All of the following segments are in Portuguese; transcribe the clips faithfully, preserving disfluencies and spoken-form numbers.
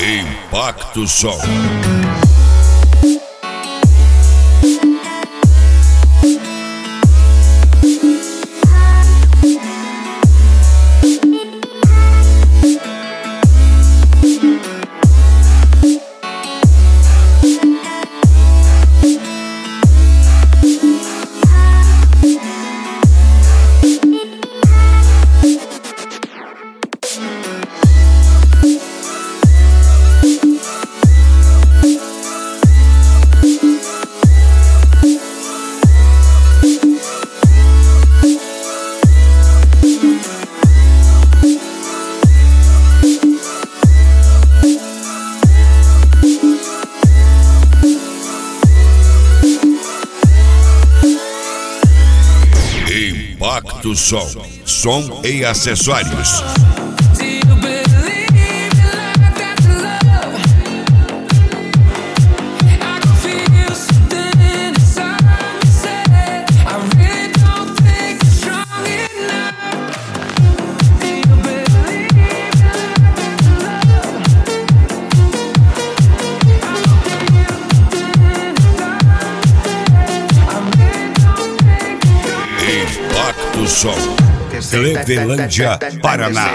Impacto Som. Impacto Som, som e acessórios. Impacto Som, Clevelândia, Paraná.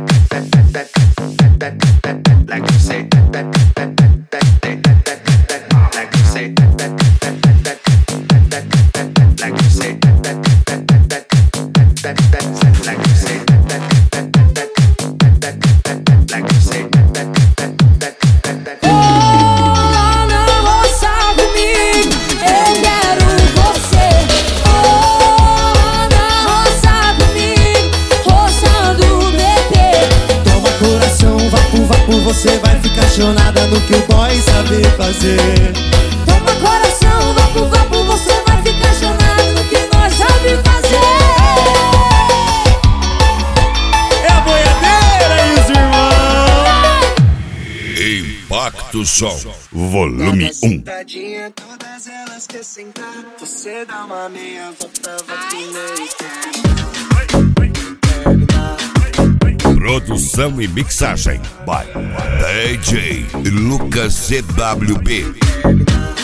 Você vai ficar chonada no que o boy sabe fazer. Toma coração, vapo, vapo, você vai ficar chonada no que nós sabe fazer. É a boiadeira e os irmãos. Impacto Som, volume um. Todas elas querem sentar. Você dá uma meia volta, vai Produção e mixagem by D J Lucas C W B.